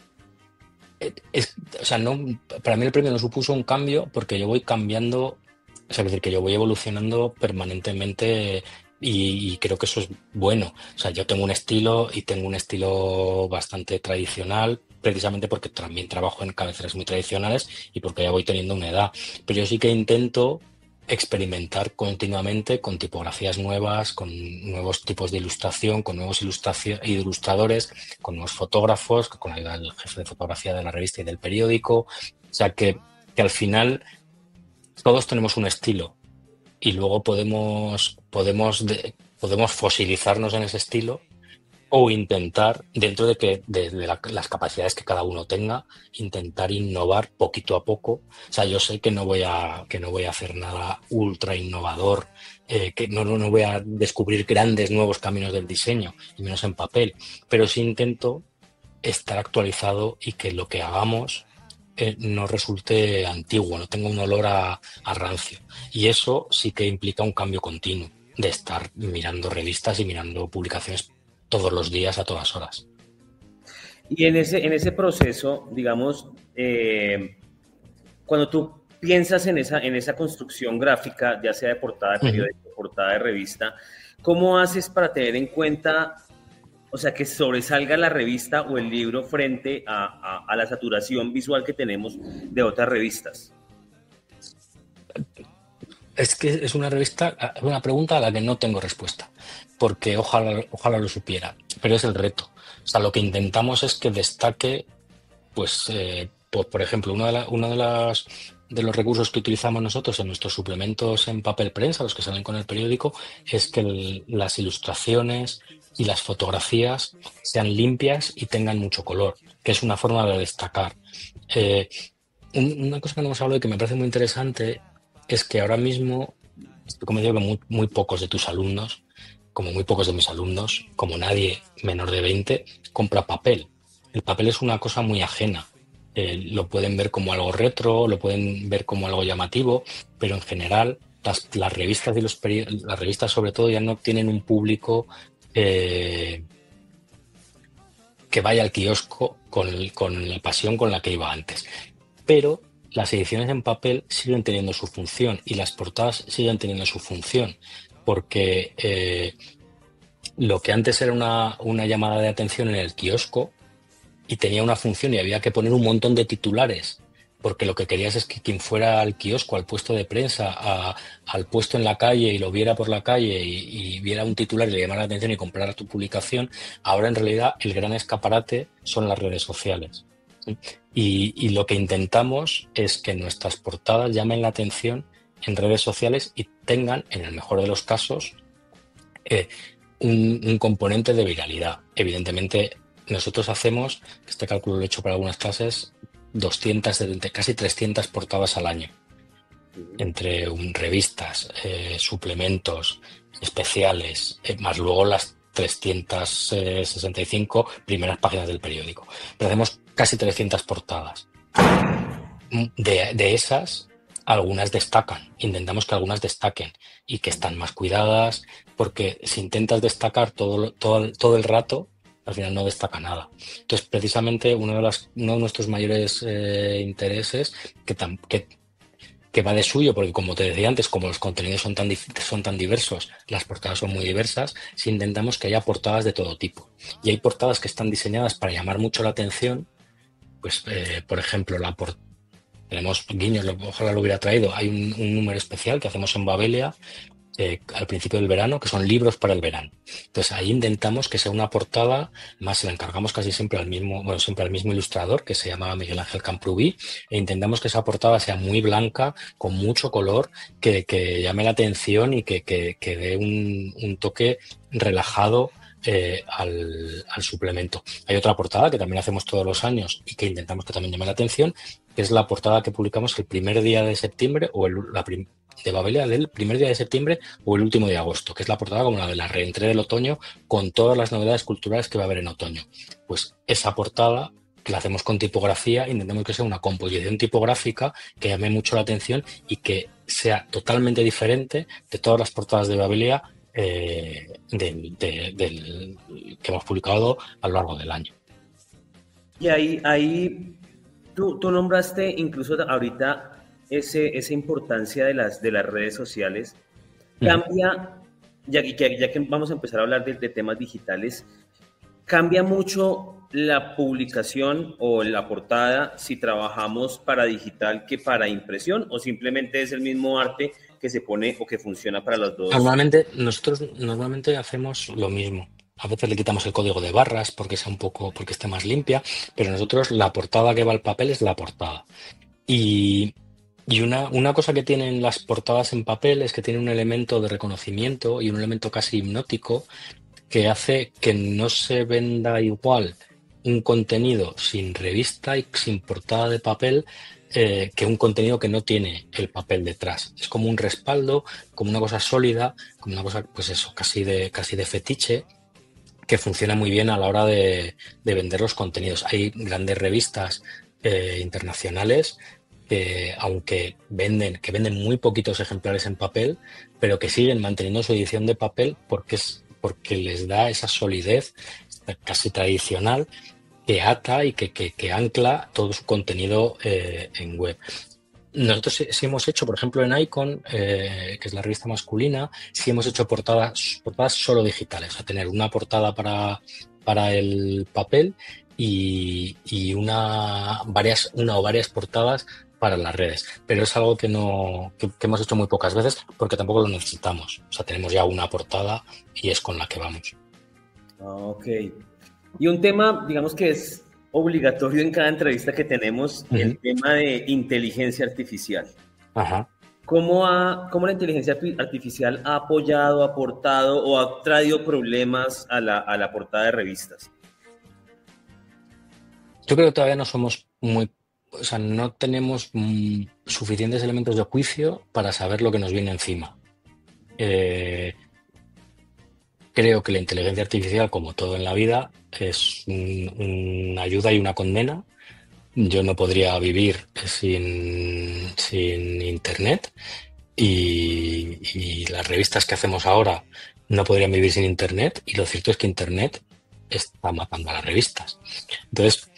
Speaker 5: eh, es, o sea, no, para mí el premio no supuso un cambio porque yo voy cambiando, o sea, es decir, que yo voy evolucionando permanentemente y, y creo que eso es bueno. O sea, yo tengo un estilo y tengo un estilo bastante tradicional, precisamente porque también trabajo en cabeceras muy tradicionales y porque ya voy teniendo una edad. Pero yo sí que intento experimentar continuamente con tipografías nuevas, con nuevos tipos de ilustración, con nuevos ilustracio- ilustradores, con nuevos fotógrafos, con el, el jefe de fotografía de la revista y del periódico. O sea, que, que al final todos tenemos un estilo y luego podemos, podemos, de- podemos fosilizarnos en ese estilo o intentar, dentro de que de, de la- las capacidades que cada uno tenga, intentar innovar poquito a poco. O sea, yo sé que no voy a, que no voy a hacer nada ultra innovador, eh, que no, no, no voy a descubrir grandes nuevos caminos del diseño, y menos en papel, pero sí intento estar actualizado y que lo que hagamos eh, no resulte antiguo, no tenga un olor a, a rancio. Y eso sí que implica un cambio continuo, de estar mirando revistas y mirando publicaciones todos los días a todas horas.
Speaker 4: Y en ese, en ese proceso, digamos, eh, cuando tú piensas en esa, en esa construcción gráfica, ya sea de portada de
Speaker 5: Ujú.
Speaker 4: periódico, portada de revista, ¿cómo haces para tener en cuenta, o sea, que sobresalga la revista o el libro frente a, a- a la saturación visual que tenemos de otras revistas?
Speaker 5: Es que es una revista, es una pregunta a la que no tengo respuesta, porque ojalá, ojalá lo supiera, pero es el reto. O sea, lo que intentamos es que destaque, pues, eh, pues, por ejemplo, uno de, la- uno de las de los recursos que utilizamos nosotros en nuestros suplementos en papel prensa, los que salen con el periódico, es que el- las ilustraciones y las fotografías sean limpias y tengan mucho color, que es una forma de destacar. Eh, un- una cosa que no hemos hablado y que me parece muy interesante es que ahora mismo estoy convencido que muy, muy pocos de tus alumnos, como muy pocos de mis alumnos, como nadie menor de veinte, compra papel. El papel es una cosa muy ajena. Eh, lo pueden ver como algo retro, lo pueden ver como algo llamativo, pero en general las, las revistas y los peri- las revistas sobre todo ya no tienen un público eh, que vaya al kiosco con, el- con la pasión con la que iba antes. Pero las ediciones en papel siguen teniendo su función y las portadas siguen teniendo su función, porque eh, lo que antes era una, una llamada de atención en el kiosco y tenía una función y había que poner un montón de titulares, porque lo que querías es que quien fuera al kiosco, al puesto de prensa, a- al puesto en la calle y lo viera por la calle y, y viera un titular y le llamara la atención y comprara tu publicación. Ahora en realidad el gran escaparate son las redes sociales. ¿Sí? Y, y lo que intentamos es que nuestras portadas llamen la atención en redes sociales y tengan, en el mejor de los casos, eh, un, un componente de viralidad. Evidentemente, nosotros hacemos, este cálculo lo he hecho para algunas clases, doscientas, setenta, casi trescientas portadas al año, entre um, revistas, eh, suplementos, especiales, eh, más luego las trescientas sesenta y cinco primeras páginas del periódico. Pero hacemos casi trescientas portadas. De, de esas, algunas destacan. Intentamos que algunas destaquen y que están más cuidadas, porque si intentas destacar todo, todo, todo el rato, al final no destaca nada. Entonces, precisamente, uno de, las, uno de nuestros mayores eh, intereses, que, tam, que, que va de suyo, porque como te decía antes, como los contenidos son tan, son tan diversos, las portadas son muy diversas, si intentamos que haya portadas de todo tipo. Y hay portadas que están diseñadas para llamar mucho la atención, pues, eh, por ejemplo, la portada. Tenemos guiños, ojalá lo hubiera traído. Hay un, un número especial que hacemos en Babelia eh, al principio del verano, que son libros para el verano. Entonces ahí intentamos que sea una portada, más se la encargamos casi siempre al mismo, bueno, siempre al mismo ilustrador, que se llama Miguel Ángel Camprubí, e intentamos que esa portada sea muy blanca, con mucho color, que, que llame la atención y que, que, que dé un, un toque relajado eh, al, al suplemento. Hay otra portada que también hacemos todos los años y que intentamos que también llame la atención, que es la portada que publicamos el primer día de septiembre o el, la prim, de Babelia del primer día de septiembre o el último de agosto, que es la portada como la de la reentrée del otoño, con todas las novedades culturales que va a haber en otoño. Pues esa portada, que la hacemos con tipografía, intentamos que sea una composición tipográfica que llame mucho la atención y que sea totalmente diferente de todas las portadas de Babelia eh, de, de, del, que hemos publicado a lo largo del año.
Speaker 4: Y ahí, ahí tú, tú nombraste incluso ahorita ese, esa importancia de las, de las redes sociales. Cambia, ya, ya, ya que vamos a empezar a hablar de, de temas digitales, cambia mucho la publicación o la portada si trabajamos para digital que para impresión, o simplemente es el mismo arte que se pone o que funciona para los dos.
Speaker 5: Normalmente, nosotros normalmente hacemos lo mismo. A veces le quitamos el código de barras porque sea un poco, porque esté más limpia, pero nosotros la portada que va al papel es la portada. Y, y una, una cosa que tienen las portadas en papel es que tienen un elemento de reconocimiento y un elemento casi hipnótico que hace que no se venda igual un contenido sin revista y sin portada de papel eh, que un contenido que no tiene el papel detrás. Es como un respaldo, como una cosa sólida, como una cosa, pues eso, casi de, casi de fetiche, que funciona muy bien a la hora de, de vender los contenidos. Hay grandes revistas eh, internacionales que, aunque venden, que venden muy poquitos ejemplares en papel, pero que siguen manteniendo su edición de papel porque, es, porque les da esa solidez casi tradicional que ata y que, que, que ancla todo su contenido eh, en web. Nosotros sí, sí hemos hecho, por ejemplo, en Icon, eh, que es la revista masculina, sí hemos hecho portadas, portadas solo digitales, o sea, tener una portada para, para el papel y, y una, varias, una o varias portadas para las redes. Pero es algo que, no, que, que hemos hecho muy pocas veces porque tampoco lo necesitamos. O sea, tenemos ya una portada y es con la que vamos.
Speaker 4: Ok. Y un tema, digamos que es obligatorio en cada entrevista que tenemos, uh-huh. el tema de inteligencia artificial.
Speaker 5: Ajá.
Speaker 4: ¿Cómo, ha, ¿Cómo la inteligencia artificial ha apoyado, aportado o ha traído problemas a la, a la portada de revistas?
Speaker 5: Yo creo que todavía no somos muy, o sea, no tenemos mm, suficientes elementos de juicio para saber lo que nos viene encima. Eh, Creo que la inteligencia artificial, como todo en la vida, es un, una ayuda y una condena. Yo no podría vivir sin, sin Internet y, y las revistas que hacemos ahora no podrían vivir sin Internet, y lo cierto es que Internet está matando a las revistas. Entonces,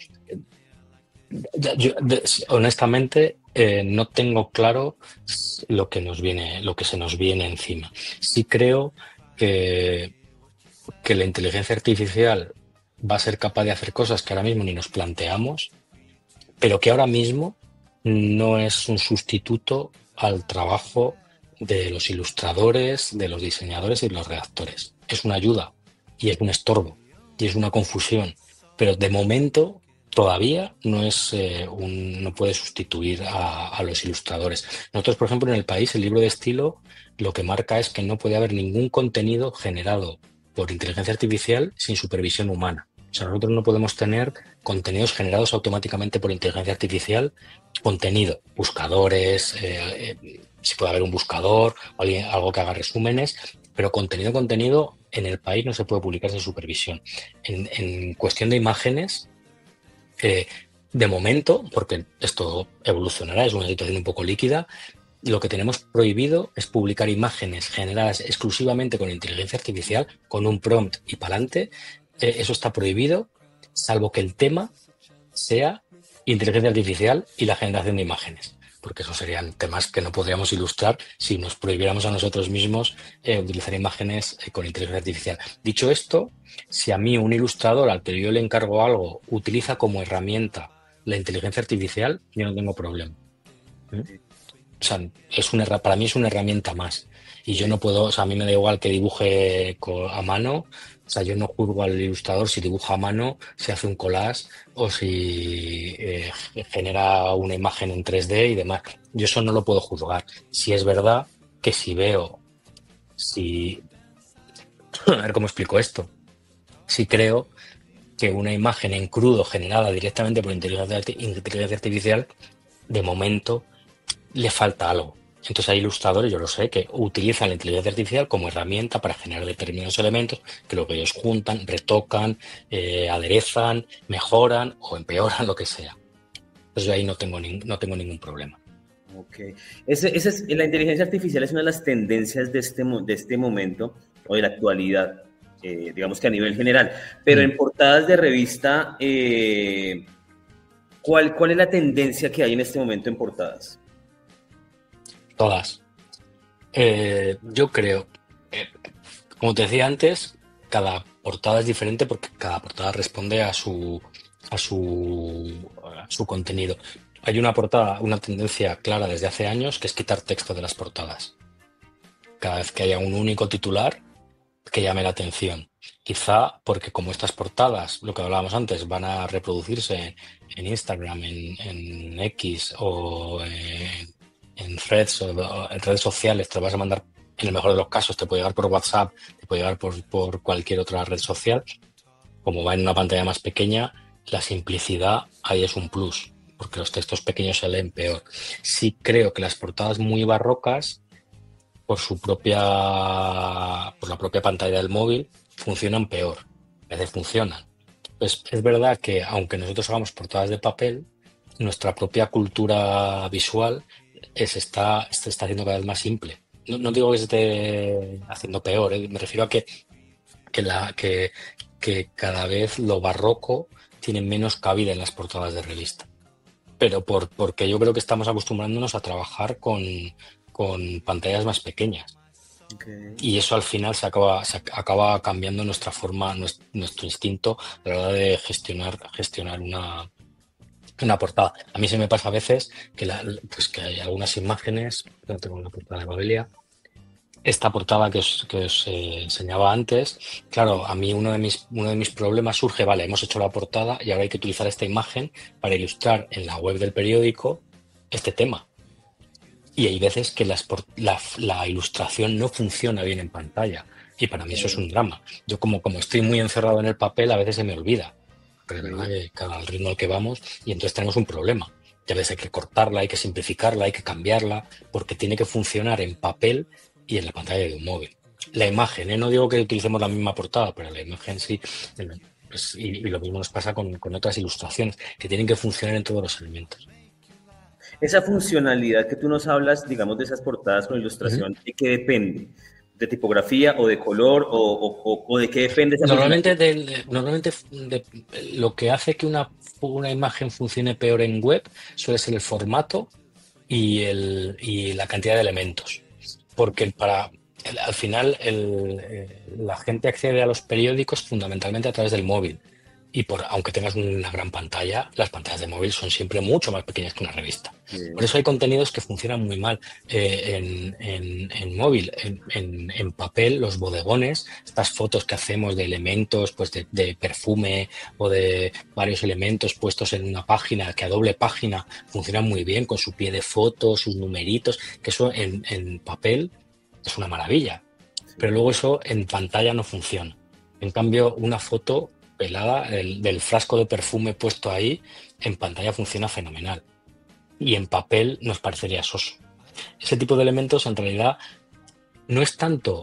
Speaker 5: yo, honestamente, eh, no tengo claro lo que nos viene, lo que se nos viene encima. Sí creo que que la inteligencia artificial va a ser capaz de hacer cosas que ahora mismo ni nos planteamos, pero que ahora mismo no es un sustituto al trabajo de los ilustradores, de los diseñadores y de los redactores. Es una ayuda y es un estorbo y es una confusión, pero de momento todavía no es eh, un, no puede sustituir a, a los ilustradores. Nosotros, por ejemplo, en El País, el libro de estilo, lo que marca es que no puede haber ningún contenido generado por inteligencia artificial sin supervisión humana. O sea, nosotros no podemos tener contenidos generados automáticamente por inteligencia artificial, contenido, buscadores, eh, eh, si puede haber un buscador o alguien, algo que haga resúmenes, pero contenido, contenido en El País no se puede publicar sin supervisión. En, en cuestión de imágenes, eh, de momento, porque esto evolucionará, es una situación un poco líquida, lo que tenemos prohibido es publicar imágenes generadas exclusivamente con inteligencia artificial, con un prompt y para adelante. Eh, eso está prohibido, salvo que el tema sea inteligencia artificial y la generación de imágenes, porque esos serían temas que no podríamos ilustrar si nos prohibiéramos a nosotros mismos eh, utilizar imágenes eh, con inteligencia artificial. Dicho esto, si a mí un ilustrador al que yo le encargo algo utiliza como herramienta la inteligencia artificial, yo no tengo problema. ¿Eh? O sea, es una, para mí es una herramienta más. Y yo no puedo, o sea, a mí me da igual que dibuje a mano. O sea, yo no juzgo al ilustrador si dibuja a mano, si hace un collage o si eh, genera una imagen en tres D y demás. Yo eso no lo puedo juzgar. Si es verdad que si veo, si... A ver cómo explico esto. Si creo que una imagen en crudo generada directamente por inteligencia, inteligencia artificial, de momento le falta algo. Entonces hay ilustradores, yo lo sé, que utilizan la inteligencia artificial como herramienta para generar determinados elementos que luego ellos juntan, retocan, eh, aderezan, mejoran o empeoran, lo que sea. Entonces yo ahí no tengo, ni, no tengo ningún problema.
Speaker 4: Ok. Ese, ese es, la inteligencia artificial es una de las tendencias de este, de este momento o de la actualidad, eh, digamos que a nivel general. Pero mm. en portadas de revista, eh, ¿cuál, ¿cuál es la tendencia que hay en este momento en portadas?
Speaker 5: Todas. Eh, yo creo, eh, como te decía antes, cada portada es diferente porque cada portada responde a su, a su, a su contenido. Hay una portada, una tendencia clara desde hace años, que es quitar texto de las portadas. Cada vez que haya un único titular que llame la atención. Quizá porque como estas portadas, lo que hablábamos antes, van a reproducirse en Instagram, en, en X o en en threads o en redes sociales, te lo vas a mandar en el mejor de los casos te puede llegar por WhatsApp, te puede llegar por, por cualquier otra red social. Como va en una pantalla más pequeña, la simplicidad ahí es un plus, porque los textos pequeños se leen peor. Sí creo que las portadas muy barrocas, por su propia, por la propia pantalla del móvil, funcionan peor. A veces funcionan. Pues es verdad que aunque nosotros hagamos portadas de papel, nuestra propia cultura visual se está, se está haciendo cada vez más simple. No, no digo que se esté haciendo peor, ¿eh? Me refiero a que, que, la, que, que cada vez lo barroco tiene menos cabida en las portadas de revista. Pero por, porque yo creo que estamos acostumbrándonos a trabajar con, con pantallas más pequeñas. Okay. Y eso al final se acaba, se acaba cambiando nuestra forma, nuestro, nuestro instinto a la hora de gestionar, gestionar una, una portada. A mí se me pasa a veces que, la, pues que hay algunas imágenes, no tengo una portada de Babelia, esta portada que os, que os eh, enseñaba antes, claro, a mí uno de mis uno de mis problemas surge, vale, hemos hecho la portada y ahora hay que utilizar esta imagen para ilustrar en la web del periódico este tema. Y hay veces que las, la, la ilustración no funciona bien en pantalla y para mí eso es un drama. Yo como, como estoy muy encerrado en el papel, a veces se me olvida, pero de verdad que cada al ritmo al que vamos y entonces tenemos un problema. Ya ves, hay que cortarla, hay que simplificarla, hay que cambiarla, porque tiene que funcionar en papel y en la pantalla de un móvil. La imagen, ¿eh? No digo que utilicemos la misma portada, pero la imagen sí. Pues, y, y lo mismo nos pasa con, con otras ilustraciones, que tienen que funcionar en todos los elementos.
Speaker 4: Esa funcionalidad que tú nos hablas, digamos, de esas portadas con ilustración, ¿de qué depende? ¿De tipografía o de color o, o, o de qué depende esa
Speaker 5: Normalmente, de, de, normalmente de, lo que hace que una, una imagen funcione peor en web suele ser el formato y, el, y la cantidad de elementos. Porque para, el, al final el, eh, la gente accede a los periódicos fundamentalmente a través del móvil. Y por, aunque tengas una gran pantalla, las pantallas de móvil son siempre mucho más pequeñas que una revista. Sí. Por eso hay contenidos que funcionan muy mal eh, en, en, en móvil. En, en, en papel, los bodegones, estas fotos que hacemos de elementos, pues de, de perfume o de varios elementos puestos en una página, que a doble página funcionan muy bien con su pie de foto, sus numeritos, que eso en, en papel es una maravilla. Sí. Pero luego eso en pantalla no funciona. En cambio, una foto pelada del, del frasco de perfume puesto ahí, en pantalla funciona fenomenal. Y en papel nos parecería soso. Ese tipo de elementos en realidad no es tanto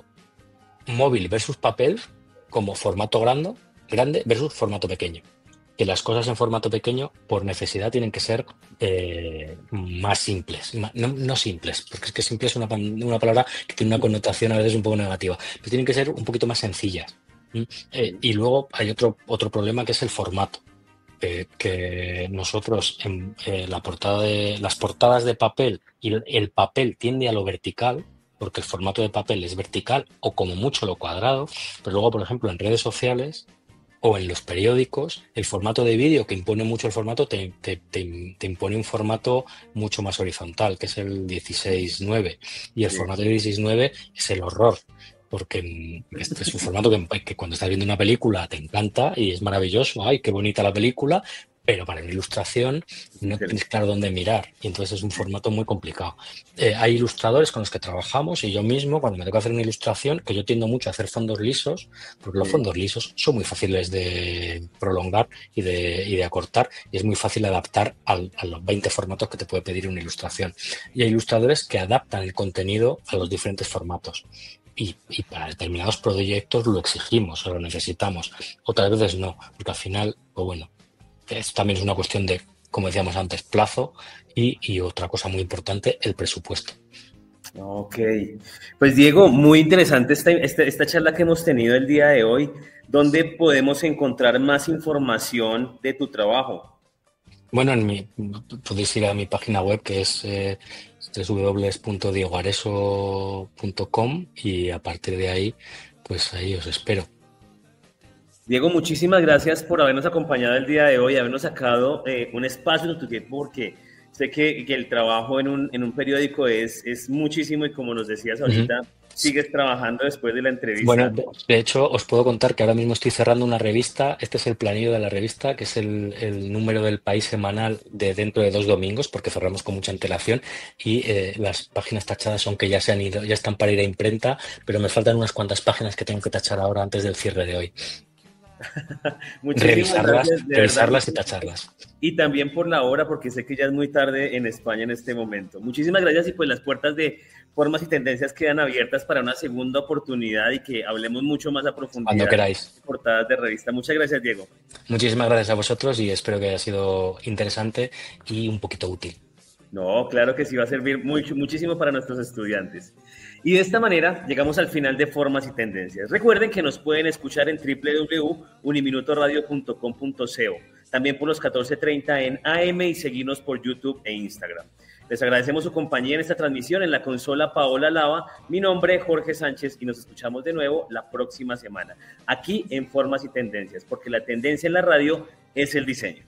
Speaker 5: móvil versus papel como formato grande, grande versus formato pequeño. Que las cosas en formato pequeño, por necesidad, tienen que ser eh, más simples. No, no simples, porque es que simple es una, una palabra que tiene una connotación a veces un poco negativa, pero tienen que ser un poquito más sencillas. Eh, y luego hay otro, otro problema que es el formato. Eh, que nosotros en eh, la portada de, las portadas de papel y el, el papel tiende a lo vertical, porque el formato de papel es vertical o como mucho lo cuadrado, pero luego, por ejemplo, en redes sociales o en los periódicos, el formato de vídeo, que impone mucho el formato, te, te, te, te impone un formato mucho más horizontal, que es el dieciséis nueve, y el sí. formato de dieciséis nueve es el horror. Porque este es un formato que, que cuando estás viendo una película te encanta y es maravilloso, ¡ay, qué bonita la película! Pero para la ilustración no tienes claro dónde mirar y entonces es un formato muy complicado. Eh, hay ilustradores con los que trabajamos y yo mismo, cuando me toca hacer una ilustración, que yo tiendo mucho a hacer fondos lisos, porque los fondos lisos son muy fáciles de prolongar y de, y de acortar y es muy fácil adaptar al, a los veinte formatos que te puede pedir una ilustración. Y hay ilustradores que adaptan el contenido a los diferentes formatos. Y, y para determinados proyectos lo exigimos o lo necesitamos. Otras veces no, porque al final, pues bueno, esto también es una cuestión de, como decíamos antes, plazo y, y otra cosa muy importante, el presupuesto.
Speaker 4: Ok, pues Diego, muy interesante esta, esta, esta charla que hemos tenido el día de hoy. ¿Dónde podemos encontrar más información de tu trabajo?
Speaker 5: Bueno, en mi, podéis ir a mi página web que es eh, doble u doble u doble u punto diego areso punto com y a partir de ahí, pues ahí os espero.
Speaker 4: Diego, muchísimas gracias por habernos acompañado el día de hoy, habernos sacado eh, un espacio de tu tiempo, porque Sé que, que el trabajo en un, en un periódico es, es muchísimo y como nos decías ahorita, uh-huh. sigues trabajando después de la entrevista.
Speaker 5: Bueno, de, de hecho, os puedo contar que ahora mismo estoy cerrando una revista. Este es el planillo de la revista, que es el, el número del país semanal de dentro de dos domingos, porque cerramos con mucha antelación y eh, las páginas tachadas son que ya se han ido, ya están para ir a imprenta, pero me faltan unas cuantas páginas que tengo que tachar ahora antes del cierre de hoy. Revisarlas, gracias, revisarlas y tacharlas.
Speaker 4: Y también por la hora, porque sé que ya es muy tarde en España en este momento. Muchísimas gracias y pues las puertas de Formas y Tendencias quedan abiertas para una segunda oportunidad y que hablemos mucho más a profundidad.
Speaker 5: Cuando queráis.
Speaker 4: De portadas de revista. Muchas gracias, Diego.
Speaker 5: Muchísimas gracias a vosotros y espero que haya sido interesante y un poquito útil.
Speaker 4: No, claro que sí, va a servir mucho, muchísimo para nuestros estudiantes. Y de esta manera llegamos al final de Formas y Tendencias. Recuerden que nos pueden escuchar en doble u doble u doble u punto uniminutoradio punto com punto co, también por los catorce treinta en A M y seguirnos por YouTube e Instagram. Les agradecemos su compañía en esta transmisión. En la consola Paola Lava, mi nombre es Jorge Sánchez y nos escuchamos de nuevo la próxima semana, aquí en Formas y Tendencias, porque la tendencia en la radio es el diseño.